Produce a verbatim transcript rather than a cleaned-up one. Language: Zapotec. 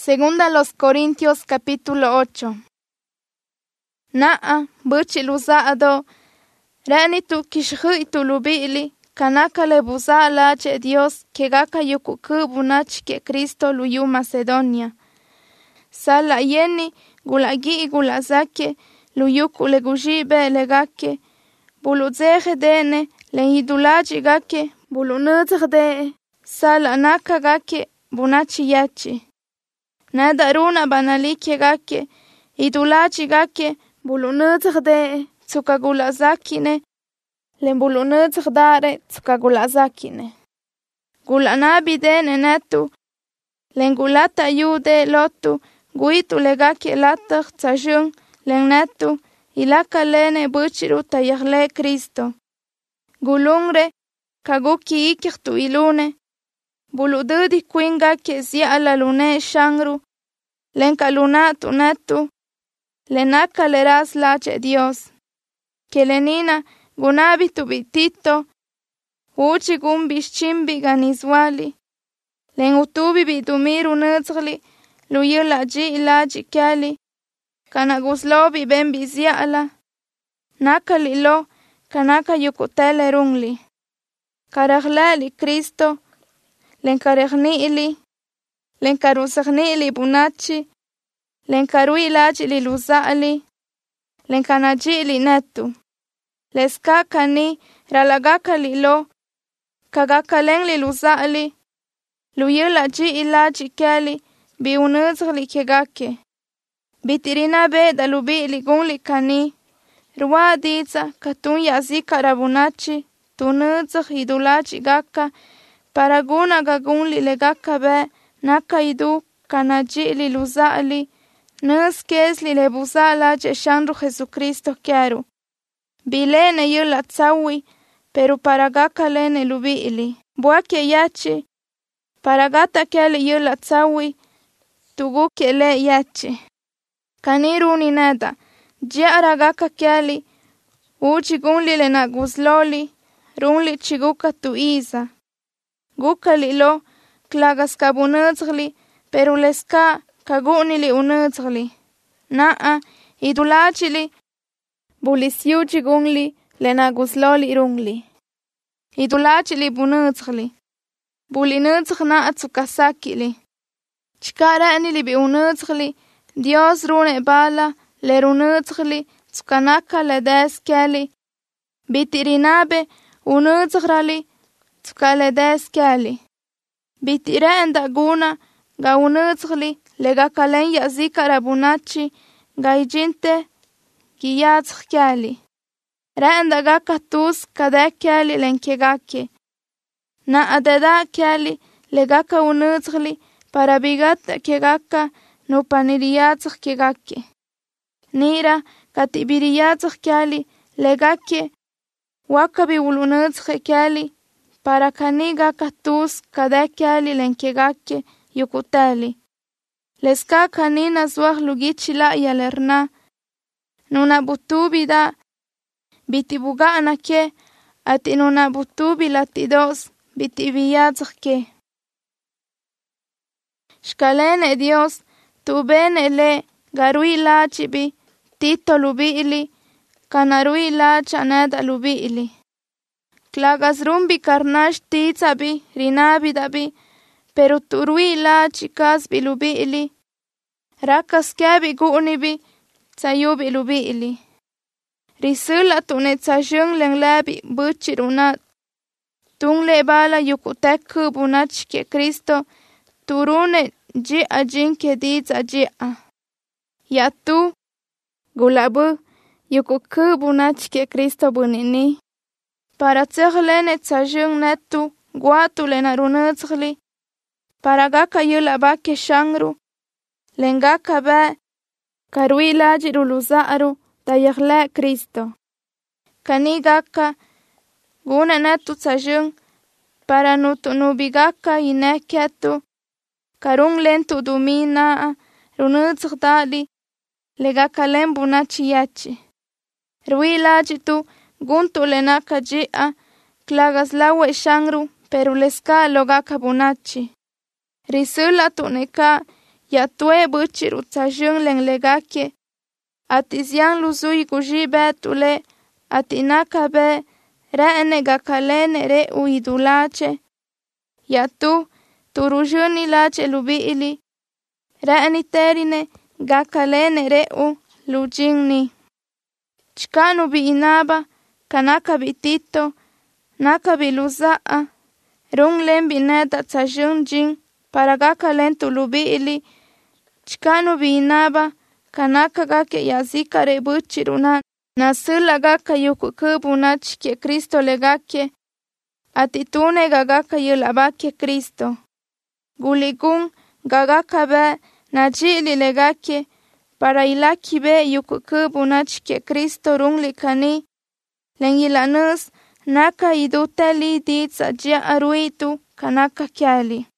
Segunda los Corintios capítulo ocho. Naa buchi luzado ranitu kishhitu lubili kanaka le buza lache Dios que gaka yukuku bunach que Cristo luyu Macedonia. Sala yeni gulagi gulazake luyuku le gujibe legake buluzeje dene le hidulaji gake bulunuzde sala naka gake bunachi yachi. Nada runa banalike gake idulachi gake bulunuzde tsukagulazakine lembulunuzdare tsukagulazakine. Gulanabi dene netu lengulata yude lotu guitu legake latach tsajung lengnetu ilaka lene buchiru tayahle Cristo. Gulungre kaguki ikirtu ilune bulududi kuinga ke zia la lune shangru lenka lunatu netu lenaka leras lache Dios. Que lenina gunabi tubitito uchi gumbis chimbi ganizwali len utubi bitumiru nuzgli luyula ji ilaji kyali kana guslobi bembi ziala naka lilo kanaka yukutele rungli karaglali Cristo len karagni ili len karusagni ili bunachi len karu ilaji li luzali len kanaji ili netu leska kani ralagaka lilo kagaka len li luzali luyula ji ilaji kyali bi unuzgli kegake bitirina be dalubi li gunli kani ruwa diza katun yazi karabunachi tunuzg idulaji gaka paraguna gagunli legaka be naka idu kanaji li luzali nus kes li lebuzala jeshanru Jesucristo kiaru bilene yula tsawi pero paragaka lene lubili buake yachi paragata kele yula tsawi tugu kele yachi kaniru ni nada jara gaka kele uchi gunli le na gusloli runli chiguka tu iza guka lilo klagas kabunuzgli pero leska kaguni li unuzgli naa idulachili bulisiuchi gunli le na gusloli rungli idulachili bunuzgli bulinuzg na atsukasakili chikara ni li bi unuzgli Dios rune bala le runuzgli tsukanaka le deskeli bitirinabe unuzgrali tsukale deskeli bitirenda guna ga unuzgli le gakalen yazika rabunachi ga ijinte giyazgkeli renda gaka tus kadekeli lenkegake na adeda keli le gaka unuzgli para bigata kegaka no paniriyazg kegake nira katibiriyazg keli le gake wakabi ulunuzg keli para kaniga katus kadekeli lenkegake yukuteli leska kanina zwag lugichila yalerna nuna butubi da bitibugana ke ati nuna butubi latidos bitibiyazg ke shkalene Dios tu bene le garui lachibi tito lubili kanarui lacha nada lubili klagas rumbi karnash titsabi rinabi dabi pero turui lachi kasbi lubili rakas kabi gunibi tsayubi lubili risula tune tsajung lenglabi buchirunat tungle bala yukutek bunach ke Cristo turune ji ajin ke ditsa ji a ya tu gulabu yukuku bunach ke Cristo bunini para tseglene tsajung netu guatu lena runuzgli para gaka yula ba ke shangru lengaka ba karui laji ruluzaru tayagle Cristo kani gaka guna netu tsajung para nutu nubigaka ineketu karung lentu dumina runuzgdali legaka lembu nachi yachi rui laji tu guntu lenaka jia klagas lawe shangru pero leska logaka bunachi risula tuneka ya tue buchiru tsajung leng legake. Ati ziang luzui kuji betule, ati nakabe, reene gakalene re uidulache. Ya tu, turujuni lache lubi ili, reeni terine gakalene re u lujingni. Chkanu bi inaba, kanaka bi tito, naka bi luzaa, rung lembi neta tsajung jing, para gakalen tu lubi ili, chkanu bi inaba, kanaka gake yazika re buchiruna, nasila gaka yuku kubuna chike Kristo legake, atitune gagaka yulabake Kristo. Guligun gagaka be najili legake, para ilaki be yuku kubuna chike Kristo rung likani, lengilanus naka iduteli ditsa jia aruitu kanaka kyali.